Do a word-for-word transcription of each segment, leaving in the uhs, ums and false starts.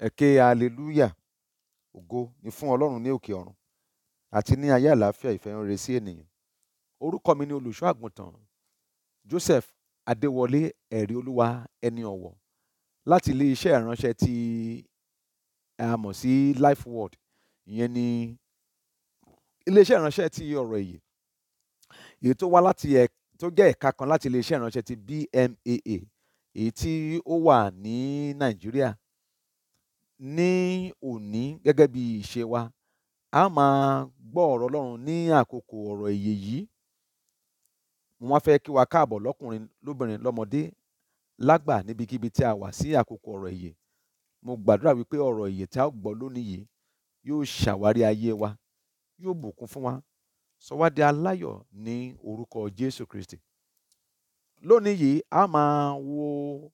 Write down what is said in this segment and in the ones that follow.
Ẹ ké hallelujah. Ògo ni fún Ọlọ́run ní òkè ọ̀run àti ní ayé àlàáfíà ìfẹ́ rere sí ènìyàn. Orúkọ mi ni olùṣọ́ àgùntàn Joseph Adéwọlé ẹ̀rí olúwa ẹni ọ̀wọ̀ láti ilé iṣẹ́ ìránṣẹ́ tí a mọ̀ sí Life Word. Ìyẹn ni ilé iṣẹ́ ìránṣẹ́ tí ọ̀rọ̀ ìyè, èyí tó wá láti ẹ̀ tó jẹ́ ẹ̀ka kan láti ilé iṣẹ́ ìránṣẹ́ ti B M A A, èyí tí ó wà ní Nàìjíríà. Ní òní gẹ́gẹ́ bí ìṣe wa, a máa gbọ́ ọ̀rọ̀ Ọlọ́run ní àkókò ọ̀rọ̀ ìyè yìí. Mo wá fẹ́ kí wa káàbọ̀ lọ́kùnrin, lóbìnrin, lọ́mọdé, lágbà níbikíbi tí a wà sí àkókò ọ̀rọ̀ ìyè. Mo gbàdúrà wípé ọ̀rọ̀ ìyè tí a ó gbọ́ lónìí yìí yóò ṣàwárí ayé wa, yóò bùkún fún wa, sọ wá di aláyọ̀ ní orúkọ Jésù Kristi. Lónìí yìí a máa wo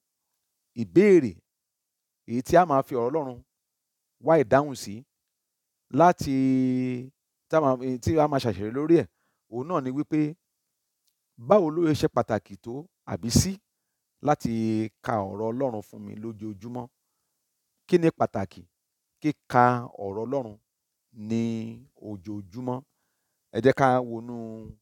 ìbéèrè èyí tí a máa fi ọ̀rọ̀ Ọlọ́run wá ìdáhùn sí láti tí a máa ṣàṣẹ̀rí lórí ẹ̀. Òun náà ni wípé báwo ló ṣe pàtàkì tó àbí sí láti ka ọ̀rọ̀ Ọlọ́run fún mi lójoojúmọ́. Kí ni pàtàkì kíka ọ̀rọ̀ Ọlọ́run ní ojoojúmọ́? Ẹ jẹ́ ká wọnú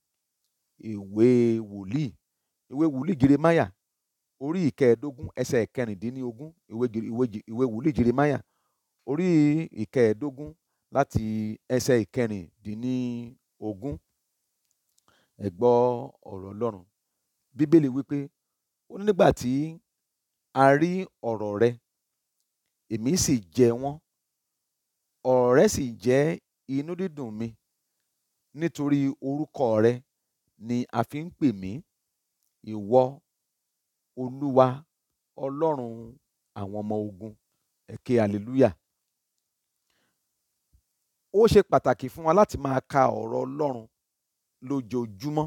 ìwé wòlíì ìwé wòlíì Jeremáyà orí ìkẹẹ̀ẹ́dógún ẹsẹ̀ ìkẹrìndínlógún. ìwé ìwé wòlíì Jeremáyà orí ìkẹẹ̀ẹ́dógún láti ẹsẹ̀ ìkẹrìndínlógún. Ẹ gbọ́ ọ̀rọ̀ Ọlọ́run. Bíbélì wípé ó ní nígbà tí a rí ọ̀rọ̀ rẹ, èmi sì jẹ wọ́n, ọ̀rọ̀ rẹ sì jẹ́ inú dídùn mi, nítorí orúkọ rẹ ni a fi ń pè mí, ìwọ Olúwa Ọlọ́run àwọn ọmọ ogun. Ẹ ké hallelujah. Ó ṣe pàtàkì fún wa láti máa ka ọ̀rọ̀ Ọlọ́run lójoojúmọ́.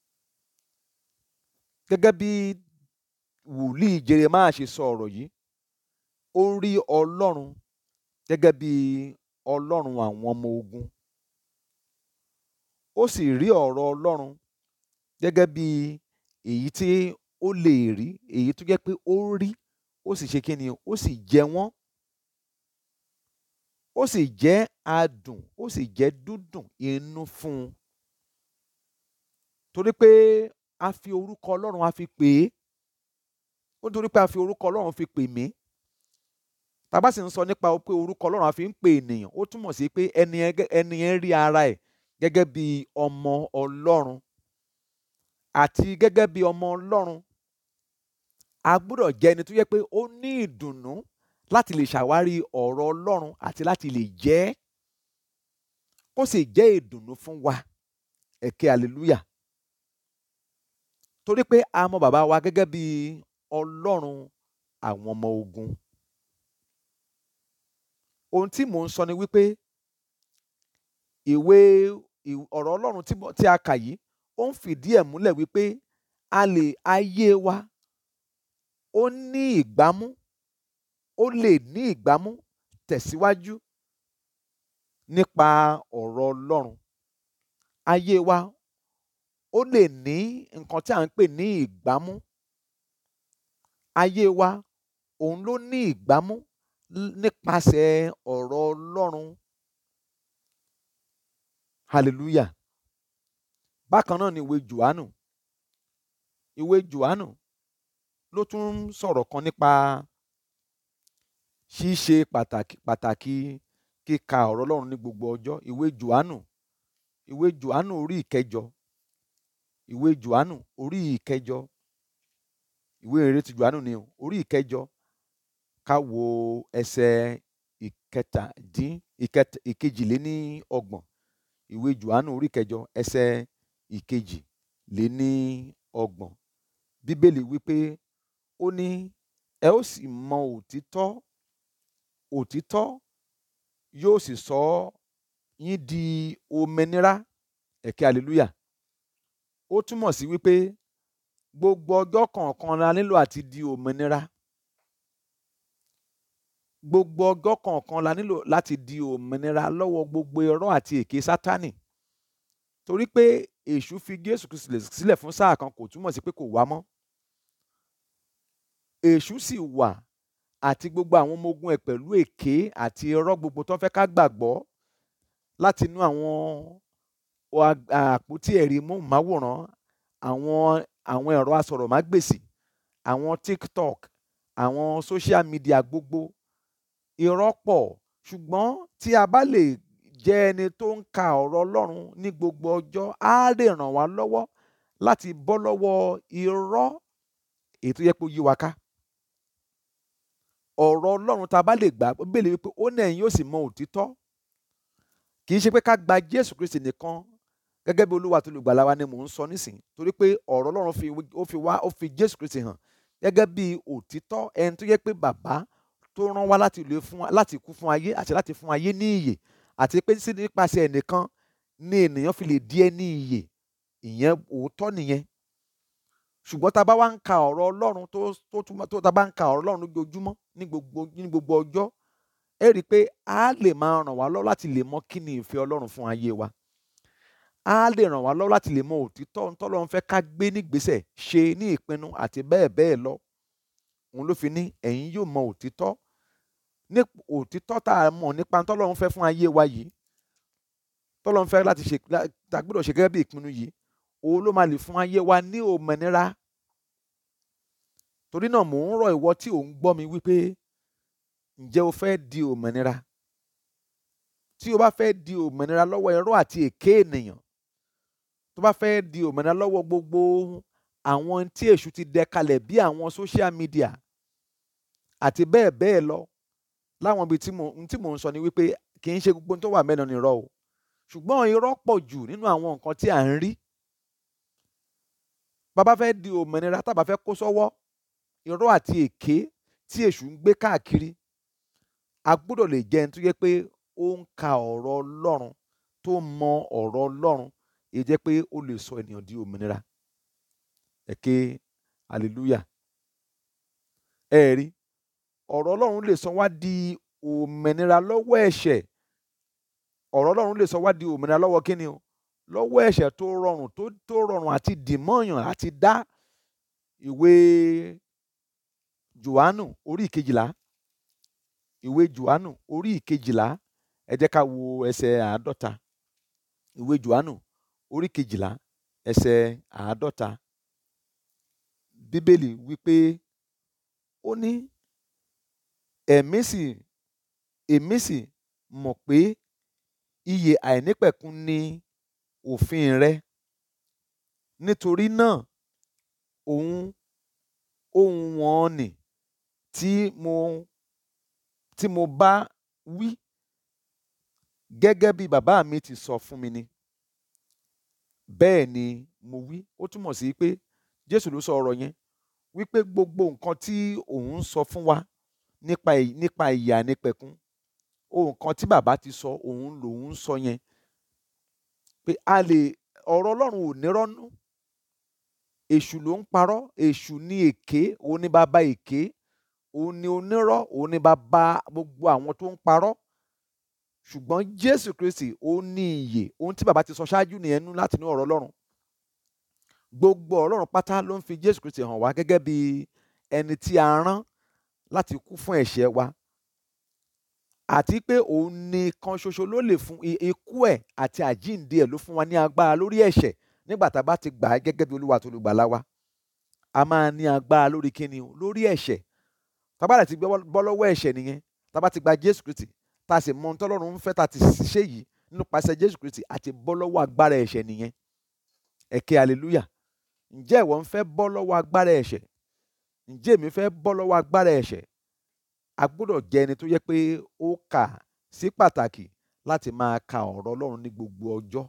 Gẹ́gẹ́ bí wòlíì Jeremáyà ṣe sọ ọ̀rọ̀ yìí, ó rí Ọlọ́run gẹ́gẹ́ bí Ọlọ́run àwọn ọmọ ogun. Ó sì rí ọ̀rọ̀ Ọlọ́run gẹ́gẹ́ bí èyí tí ó lè rí, èyí tó jẹ́ pé ó rí, ó sì ṣe kí ni, ó sì jẹ wọ́n, ó sì jẹ́ adùn, ó sì jẹ́ dúdùn inú fún un. Torí pé a fi orúkọ Ọlọ́run a fi pè é. Ó nítorí pé a fi orúkọ Ọlọ́run fi pè mí. Tá bá sì ń sọ nípa pé orúkọ Ọlọ́run a fi ń pè ènìyàn, ó túmọ̀ sí pé ẹni ẹni yẹn rí ara ẹ̀ gẹ́gẹ́ bí ọmọ Ọlọ́run. Àti gẹ́gẹ́ bí ọmọ Ọlọ́run, a gbọ́dọ̀ jẹ́ ẹni tó yẹ pé ó ní ìdùnnú láti lè ṣàwárí ọ̀rọ̀ Ọlọ́run àti láti lè jẹ́ ẹ́, kó sì jẹ́ ìdùnnú fún wa. Ẹ ké hallelujah. Torí pé a mọ bàbá wa gẹ́gẹ́ bí Ọlọ́run àwọn ọmọ ogun. Ohun tí mò ń sọ ni wípé ìwé ọ̀rọ̀ Ọlọ́run tí a kà yìí ó ń fìdí ẹ̀ múlẹ̀ wípé a lè ayé wa ó ní ìgbámú, ó lè ní ìgbámú tẹ̀síwájú nípa ọ̀rọ̀ Ọlọ́run. Ayé wa ó lè ní nǹkan tí à ń pè ní ìgbámú. Ayé wa òun ló ní ìgbámú nípasẹ̀ ọ̀rọ̀ Ọlọ́run. Hallelujah. Bákan náà ni ìwé Jòhánù. Ìwé Jòhánù ló tún ń sọ̀rọ̀ kan nípa ṣíṣe pàtàkì pàtàkì kíka ọ̀rọ̀ Ọlọ́run ní gbogbo ọjọ́. Ìwé Jòhánù, ìwé Jòhánù orí ìkẹjọ, ìwé Jòhánù orí ìkẹjọ, ìwé ìrere ti Jòhánù ni o, orí ìkẹjọ, ká wo ẹsẹ̀ ìkẹtàdín ìkejìléníọgbọ̀n. Ìwé Jòhánù orí ìkẹjọ ẹsẹ̀ ìkejìléníọgbọ̀n. Bíbélì wípé ó ní ẹ ó sì mọ òtítọ́, òtítọ́ yóò sì sọ yín di òmìnira. Ẹ ké hallelujah. Ó túmọ̀ sí wípé gbogbo ọjọ́ kọ̀ọ̀kan la nílò àti di òmìnira. Gbogbo ọjọ́ kọ̀ọ̀kan la nílò láti di òmìnira lọ́wọ́ gbogbo irọ́ àti èké Sátánì. Torí pé èṣù fi Jésù Kristi sílẹ̀ fún sáà kan kò túmọ̀ sí pé kò wá mọ́. Èṣù sì wà àti gbogbo àwọn ọmọ ogun ẹ̀ pẹ̀lú èké àti irọ́ gbogbo tó fẹ́ ká gbàgbọ́ láti inú àwọn àpótí ẹ̀rí móhùnmáwòrán, àwọn àwọn ẹ̀rọ asọ̀rọ̀mágbèsì, àwọn TikTok, àwọn social media gbogbo. Irọ́ pọ̀, ṣùgbọ́n tí a bá lè jẹ́ ẹni tó ń ka ọ̀rọ̀ Ọlọ́run ní gbogbo ọjọ́, á lè ràn wá lọ́wọ́ láti bọ́ lọ́wọ́ irọ́ èyí tó yẹ kó yí wa ká. Ọ̀rọ̀ Ọlọ́run tá a bá lè gbà, Bíbélì wípé ó ní ẹ̀yin yóò sì mọ òtítọ́. Kì í ṣe pé ká gba Jésù Kristi nìkan gẹ́gẹ́ bí Olúwa àti Olùgbàlà wa ni mò ń sọ nísìnyí, torí pé ọ̀rọ̀ Ọlọ́run fi ó fi wá ó fi Jésù Kristi hàn gẹ́gẹ́ bí òtítọ́, ẹni tó yẹ pé bàbá tó rán wá láti lè fún láti kú fún ayé àti láti fún ayé ní ìyè, àti pé sí nípasẹ̀ ẹnìkan ni ènìyàn fi lè di ẹni ìyè. Ìyẹn òótọ́ nìyẹn. Ṣùgbọ́n tá a bá wá ń ka ọ̀rọ̀ Ọlọ́run tó tó túmọ̀ tó tá a bá ń ka ọ̀rọ̀ Ọlọ́run lójoojúmọ́ ní gbogbo ní gbogbo ọjọ́, ẹ rí i pé a lè máa ràn wá lọ́wọ́ láti lè mọ kí ni ìfẹ́ Ọlọ́run fún ayé wa. A lè ràn wá lọ́wọ́ láti lè mọ òtítọ́ ohun tọ́lọ́run fẹ́ ká gbé nígbésẹ̀, ṣe ní ìpinnu àti bẹ́ẹ̀ bẹ́ẹ̀ lọ. Òun ló fi ní ẹ̀yin yóò mọ òtítọ́. Ní òtítọ́ tá a mọ̀ nípa tọ́lọ́run fẹ́ fún ayé wa yìí, tọ́lọ́run fẹ́ láti ṣe tá a gbọ́dọ̀ ṣe gẹ́gẹ́ bí ìpinnu yìí, òun ló máa lè fún ayé wa ní òmìnira. Torí náà mò ń rọ̀ ìwọ tí ò ń gbọ́ mi wípé ǹjẹ́ o fẹ́ di òmìnira? Tí o bá fẹ́ di òmìnira lọ́wọ́ irọ́ àti èké ènìyàn, tó bá fẹ́ di òmìnira lọ́wọ́ gbogbo àwọn tí èṣù ti dẹ kalẹ̀ bí àwọn social media àti bẹ́ẹ̀ bẹ́ẹ̀ lọ, láwọn ibi tí mò tí mò ń sọ ni wípé kì í ṣe gbogbo tó wà mẹ́nu ni irọ́ o, ṣùgbọ́n irọ́ pọ̀ jù nínú àwọn nǹkan tí à ń rí. Bàbá fẹ́ di òmìnira, tá bá fẹ́ kó sọ́wọ́ irọ́ àti èké tí èṣù ń gbé káàkiri, a gbọ́dọ̀ lè jẹ́ ẹni tó yẹ pé ó ń ka ọ̀rọ̀ Ọlọ́run, tó mọ ọ̀rọ̀ Ọlọ́run, èyí jẹ́ pé ó lè sọ ènìyàn di òmìnira. Ẹ ké hallelujah. Ẹ rí, ọ̀rọ̀ Ọlọ́run lè sọ wá di òmìnira lọ́wọ́ ẹ̀ṣẹ̀. Ọ̀rọ̀ Ọlọ́run lè sọ wá di òmìnira lọ́wọ́ kíni o? Lọ́wọ́ ẹ̀ṣẹ̀ tó rọrùn tó tó rọrùn àti dìmọ́yàn àti dá. Ìwé Jòhánù orí ìkejìlá, ìwé Jòhánù orí ìkejìlá, ẹ jẹ́ ká wo ẹsẹ̀ àádọ́ta. Ìwé Jòhánù orí kejìlá ẹsẹ̀ àádọ́ta. Bíbélì wípé ó ní ẹ̀mí sì èmi sì mọ̀ pé ìyè àìnípẹ̀kun ni òfin rẹ, nítorí náà òun ohun wọn nì tí mo tí mo bá wí gẹ́gẹ́ bí bàbá mi ti sọ fún mi ni bẹ́ẹ̀ ni mo wí. Ó túmọ̀ sí pé Jésù ló sọ ọ̀rọ̀ yẹn, wípé gbogbo nǹkan tí òun sọ fún wa nípa nípa ìyè àìnípẹ̀kun, ohun kan tí bàbá ti sọ òun lòun sọ yẹn. Pé a lè ọ̀rọ̀ Ọlọ́run ò nírọ́nú. Èṣù ló ń parọ́, èṣù ní èké, òun ni bàbá èké, òun ni onírọ́, òun ni bàbá gbogbo àwọn tó ń parọ́. Ṣùgbọ́n Jésù Kristi òun ní ìyè, ohun tí bàbá ti sọ ṣáájú nìyẹn nú láti inú ọ̀rọ̀ Ọlọ́run. Gbogbo Ọlọ́run pátá ló ń fi Jésù Kristi hàn wá gẹ́gẹ́ bí ẹni tí a rán láti kú fún ẹ̀ṣẹ̀ wa, àti pé òun nìkan ṣoṣo ló lè fún ikú ẹ̀ àti àjíǹde ẹ̀ ló fún wa ní agbára lórí ẹ̀ṣẹ̀. Nígbà tá a bá ti gbà á gẹ́gẹ́ bí Olúwa àti Olùgbàlà wa, a máa ní agbára lórí kíni o? Lórí ẹ̀ṣẹ̀. Tá a bá ti bọ́ lọ́wọ́ ẹ̀ṣẹ̀ nìyẹn, tá a bá ti gba Jésù Kristi, tá a sì mọ ohun tí Ọlọ́run ń fẹ́, tá a ti ṣe yìí nípasẹ̀ Jésù Kristi, àti bọ́ lọ́wọ́ agbára ẹ̀ṣẹ̀ nìyẹn. Ẹ ké hallelujah. Ǹjẹ́ ìwọ ń fẹ́ bọ́ lọ́wọ́ agbára ẹ̀ṣẹ̀? Ǹjẹ́ èmi fẹ́ bọ́ lọ́wọ́ agbára ẹ̀ṣẹ̀? A gbọ́dọ̀ jẹ́ ẹni tó yẹ pé ó kà sí pàtàkì láti máa ka ọ̀rọ̀ Ọlọ́run ní gbogbo ọjọ́,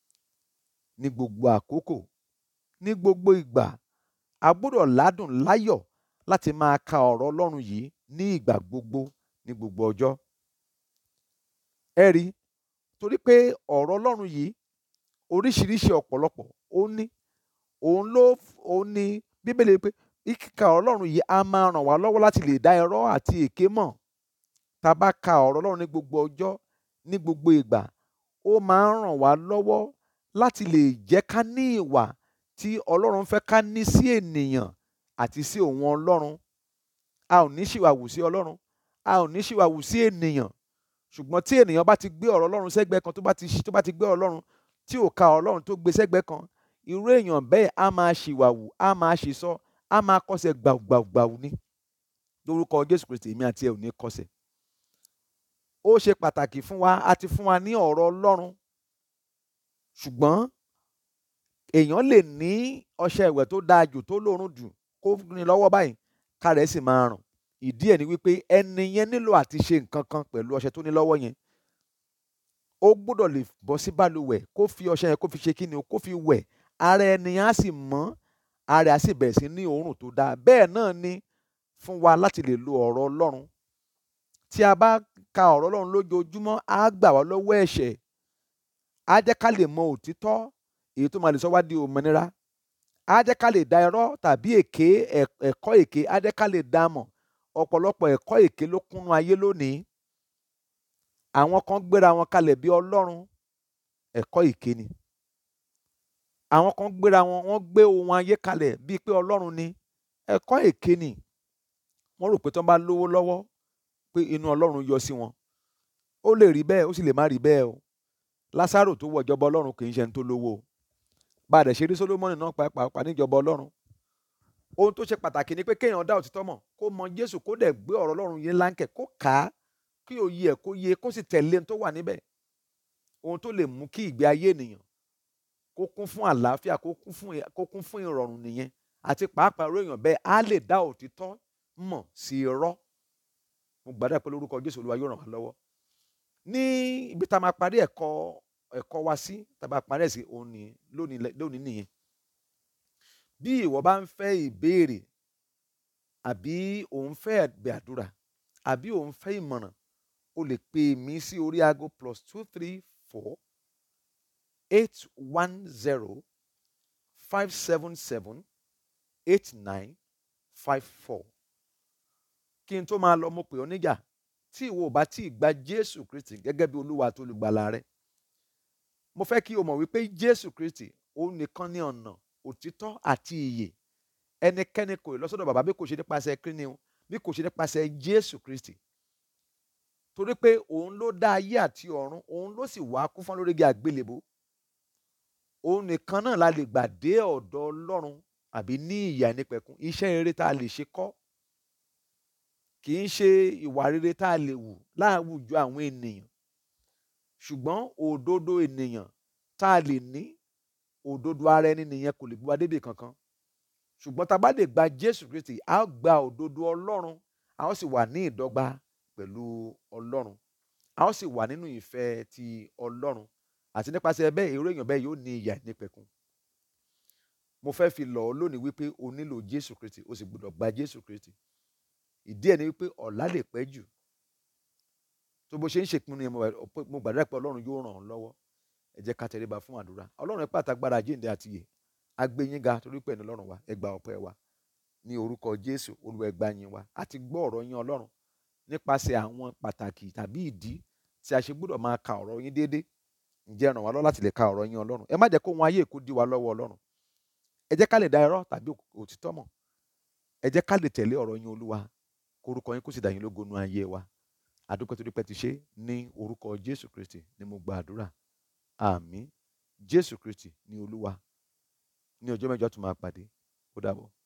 ní gbogbo àkókò, ní gbogbo ìgbà. A gbọ́dọ̀ ládùn láyọ̀ láti máa ka ọ̀rọ̀ Ọlọ́run yìí ní ìgbà gbogbo, ní gbogbo ọjọ́. Ẹ rí, torí pé ọ̀rọ̀ Ọlọ́run yìí oríṣiríṣi ọ̀pọ̀lọpọ̀ ó ní, òun ló òun ní Bíbélì pé kíka Ọlọ́run yìí a máa ràn wá lọ́wọ́ láti lè dá irọ́ àti èké mọ̀. Tá a bá ka ọ̀rọ̀ Ọlọ́run ní gbogbo ọjọ́, ní gbogbo ìgbà, ó máa ń ràn wá lọ́wọ́ láti lè jẹ́ ká ní ìwà tí Ọlọ́run fẹ́ ká ní sí ènìyàn àti sí òun Ọlọ́run. a ò ní ṣìwàwù sí ọlọ́run, a ò ní ṣìwàwù sí ènìyàn. Ṣùgbọ́n tí ènìyàn bá ti gbé ọ̀rọ̀ ọlọ́run sẹ́gbẹ̀ẹ́ kan, tó bá ti tó bá ti gbé ọ̀rọ̀ ọlọ́run tí ò ka ọlọ́run tó gbé sẹ́gbẹ̀ẹ́ kan, irú èèyàn bẹ́ẹ̀ á máa ṣìwàwù, á máa ṣìsọ, á máa kọsẹ̀ gbàùgbàùgbàù ní. Lórúkọ Jésù Kristi, èmi àti ẹ ò ní kọsẹ̀. Ó ṣe pàtàkì fún wa, a ti fún wa ní ọ̀rọ̀ ọlọ́run, ṣùgbọ́n èèyàn lè ní ọṣẹ ìwẹ̀ tó dáa jù, tó lóòrùn jù, kó ní lọ́wọ́ báyìí ká rẹ̀ sì máa rùn. Ìdí ẹ̀ ni wípé ẹni yẹn nílò àti ṣe nǹkan kan pẹ̀lú ọṣẹ tó ní lọ́wọ́ yẹn. Ó gbọ́dọ̀ lè bọ́ sí balùwẹ̀ kó fi ọṣẹ yẹn kó fi ṣe kíni o, kó fi wẹ̀, ara ẹni yẹn á sì mọ́, ara á sì bẹ̀rẹ̀ sí ní òórùn tó dáa. Bẹ́ẹ̀ náà ni fún wa láti lè lo ọ̀rọ̀ ọlọ́run. Tí a bá ka ọ̀rọ̀ ọlọ́run lójoojúmọ́, á gbà wá lọ́wọ́ ẹ̀ṣẹ̀, á jẹ́ ká lè mọ òtítọ́ èyí tó máa lè sọ wá di òmìnira, á jẹ́ ká lè dá irọ́ tàbí èké, ẹ̀kọ́ èké, á jẹ́ ká lè dá mọ̀. Ọ̀pọ̀lọpọ̀ ẹ̀kọ́ èké ló kúnnú ayé lónìí. Àwọn kan gbéra wọn kalẹ̀ bí ọlọ́run, ẹ̀kọ́ èké ni. Àwọn kan gbéra wọn, wọ́n gbé ohun ayé kalẹ̀ bíi pé ọlọ́run ni, ẹ̀kọ́ èké ni. Wọ́n rò pé tí wọ́n bá lówó lọ́wọ́ pé inú ọlọ́run yọ sí wọn. Ó lè rí bẹ́ẹ̀, ó sì lè má rí bẹ́ẹ̀ o. Lásárò tó wọ ìjọba ọlọ́run kì í ṣe ẹni tó lówó o. Bá a dẹ̀ ṣe rí Sólómọ́nì náà pàápàá ní ìjọba ọlọ́run. Ohun tó ṣe pàtàkì ni pé kéèyàn dá òtítọ́ mọ̀, kó mọ Jésù, kó dẹ̀ gbé ọ̀rọ̀ ọlọ́run yé láńkẹ̀, kó kà á, kí òye ẹ̀ kó yé, kó sì tẹ̀lé ohun tó wà níbẹ̀. Ohun tó lè mú kí ìgbé ayé ènìyàn kó kún fún àlàáfíà, kó kún fún kó kún fún ìrọ̀rùn nìyẹn. Àti pàápàá irú èèyàn bẹ́ẹ̀ á lè dá òtítọ́ mọ̀ sí irọ́. Mo gbàdúrà pé lórúkọ Jésù Olúwa yóò ràn wá lọ́wọ́. Ní ibi tá a máa parí ẹ̀kọ́ ẹ̀kọ́ wa sí, tá a bá parí ẹ̀ sí òní lónìí nìyẹn. Bí ìwọ bá ń fẹ́ ìbéèrè, àbí òun fẹ́ ẹ̀bẹ̀ àdúrà, àbí òun fẹ́ ìmọ̀ràn, o lè pè mí sí orí aago plus two three four eight one zero five seven seven eight nine five four. Kí n tó máa lọ, mo pè ọ́ níjà. Tí ìwọ ò bá tí ì gba Jésù Kristi gẹ́gẹ́ bí Olúwa àti olùgbàlà rẹ, mo fẹ́ kí o mọ̀ wípé Jésù Kristi òun nìkan ní ọ̀nà, òtítọ́ àti ìyè. Ẹnikẹ́ni kò lọ sọ́dọ̀ bàbá bí kò ṣe nípasẹ̀ kíni o, bí kò ṣe nípasẹ̀ Jésù Kristi. Torí pé òun ló dá ayé àti ọ̀run, òun ló sì wá kú fún lórí igi àgbélébó. Òun nìkan náà la lè gbà dé ọ̀dọ̀ Ọlọ́run àbí ní ìyè àìnípẹ̀kun. Iṣẹ́ rere tá a lè ṣe kọ́, kì í ṣe ìwà rere tá a lè wù láwùjọ àwọn ènìyàn, ṣùgbọ́n òdodo ènìyàn tá a lè ní, òdodo ara ẹni nìyẹn, kò lè gbé wa débi kankan. Ṣùgbọ́n tá a bá lè gba Jésù Kristi, a ó gba òdodo Ọlọ́run, a ó sì wà ní ìdọ́gba pẹ̀lú Ọlọ́run, a ó sì wà nínú ìfẹ́ ti Ọlọ́run, àti nípasẹ̀ bẹ́ẹ̀ irú èèyàn bẹ́ẹ̀ yóò ní ìyè àìnípẹ̀kun. Mo fẹ́ fi lọ̀ ọ́ lónìí wípé o nílò Jésù Kristi, o sì gbọ́dọ̀ gba Jésù Kristi. Ìdí ẹ̀ ni wípé ọ̀la lè pẹ́ jù. Tó bó ṣe ń ṣèpinnu yẹn, mo gbàdúrà pé Ọlọ́run yóò ràn ọ́ lọ́wọ́. Ẹ jẹ́ ká tẹríba fún àdúrà. Ọlọ́run ẹ pàtàgbára jíǹde àti ìyè, a gbé yín ga torí pé ẹni Ọlọ́run wa, ẹ gba ọpẹ́ wa. Ní orúkọ Jésù, Olúwa ẹ gbà yín wa. A ti gbọ́ ọ̀rọ̀ yín Ọlọ́run nípasẹ̀ àwọn pàtàkì tàbí ìdí tí a ṣe gbọ́dọ̀ máa ka ọ̀rọ̀ yín déédéé. Ǹjẹ́ ràn wá lọ́wọ́ láti lè ka ọ̀rọ̀ yín Ọlọ́run. Ẹ má jẹ́ kó ohun ayé kó dí wa lọ́wọ́ Ọlọ́run. Ẹ jẹ́ ká lè dá irọ́ tàbí òtítọ́ mọ̀. Ẹ jẹ́ ká lè tẹ̀lé ọ̀rọ̀ yín Olúwa. Orúkọ yín kó sì dá yín lógo nínú ayé wa. Àdúpẹ́ torí pé ti ṣe ní orúkọ Jésù Kristi ni mo gba àdúrà. Àmín. Jésù Kristi ni Olúwa. Ní ọjọ́ mẹ́jọ tún máa pàdé. Ó dàbọ̀.